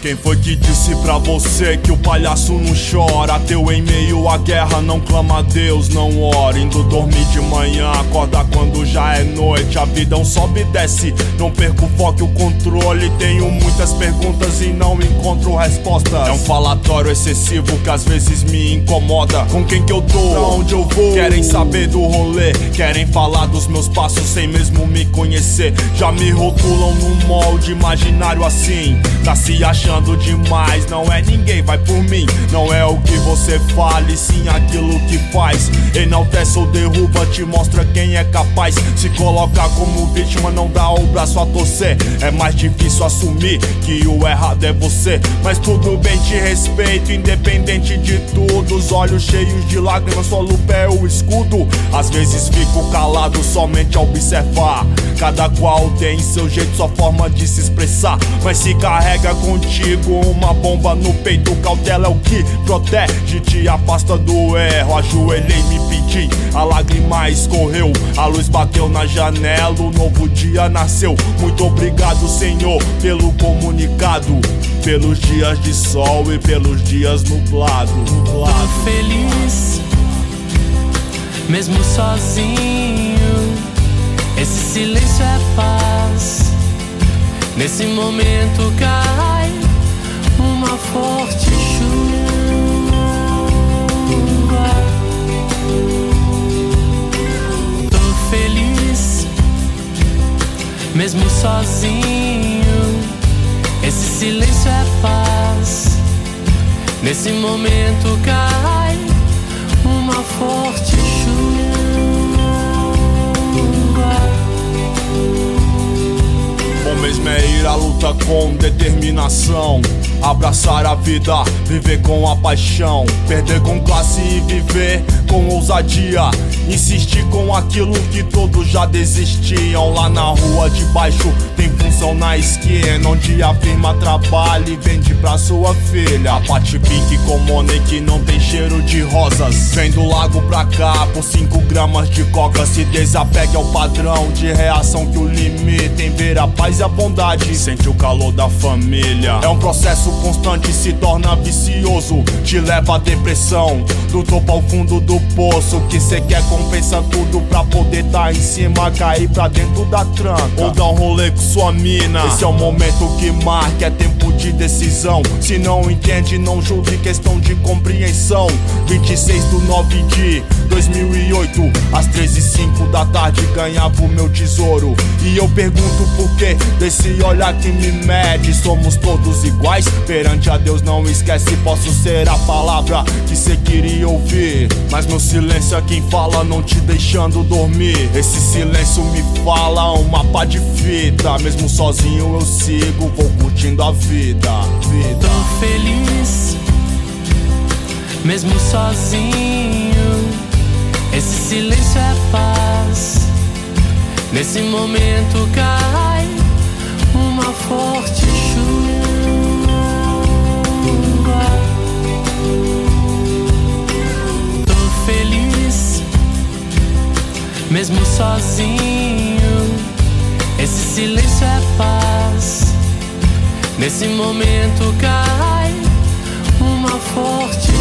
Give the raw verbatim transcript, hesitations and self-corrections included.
Quem foi que disse pra você que o palhaço não chora? Ateu em meio à guerra não clama a Deus, não ora. Indo dormir de manhã, acorda quando já é noite. A vida é um sobe e desce, não perco o foco e o controle. Tenho muitas perguntas e não encontro respostas. É um falatório excessivo que às vezes me incomoda. Com quem que eu tô? Pra onde eu vou? Querem saber do rolê, querem falar dos meus passos sem mesmo me conhecer. Já me rotulam num molde imaginário assim. Tá se achando demais, não é ninguém, vai por mim. Não é o que você fala, e sim aquilo que faz. Enaltece ou derruba, te mostra quem é capaz. Se colocar como vítima não dá o braço a torcer. É mais difícil assumir que o errado é você. Mas tudo bem, te respeito, independente de tudo. Os olhos cheios de lágrimas, só lupa é o escudo. Às vezes fico calado somente a observar. Cada qual tem seu jeito, sua forma de se expressar. Mas se carrega contigo uma bomba no peito, cautela é o que protege, te afasta do erro. Ajoelhei, me pedi, a lágrima escorreu, a luz bateu na janela, o novo dia nasceu. Muito obrigado, Senhor, pelo comunicado, pelos dias de sol e pelos dias nublados. Nublado. Tô feliz, mesmo sozinho. Esse silêncio é paz. Nesse momento cai uma forte chuva. Tô feliz, mesmo sozinho. Esse silêncio é paz. Nesse momento cai uma forte chuva. Bom mesmo é ir à luta com determinação, abraçar a vida, viver com a paixão. Perder com classe e viver com ousadia. Insistir com aquilo que todos já desistiam. Lá na rua de baixo tem função na esquina, onde a firma trabalha e vende pra sua filha. A Pati Pink com money que não tem cheiro de rosas. Vem do lago pra cá por cinco gramas de coca. Se desapegue ao padrão de reação que o limita em ver a paz e a bondade. Sente o calor da família. É um processo constante, se torna vicioso, te leva à depressão. Do topo ao fundo do poço, que cê quer compensa tudo pra poder tá em cima, cair pra dentro da tranca ou dar um rolê com sua mina. Esse é o momento que marca, é tempo de decisão. Se não entende, não julgue, questão de compreensão. Vinte e seis do nove de dois mil e oito, às treze e cinco da tarde ganhava o meu tesouro. E eu pergunto por que desse olhar que me mede. Somos todos iguais perante a Deus, não esquece. Posso ser a palavra que cê queria ouvir, mas meu silêncio é quem fala, não te deixando dormir. Esse silêncio me fala uma pá de fita. Mesmo sozinho eu sigo, vou curtindo a vida, vida. Tô feliz, mesmo sozinho. Esse silêncio é paz. Nesse momento cai uma forte chuva. Tô feliz, mesmo sozinho. Esse silêncio é paz. Nesse momento cai uma forte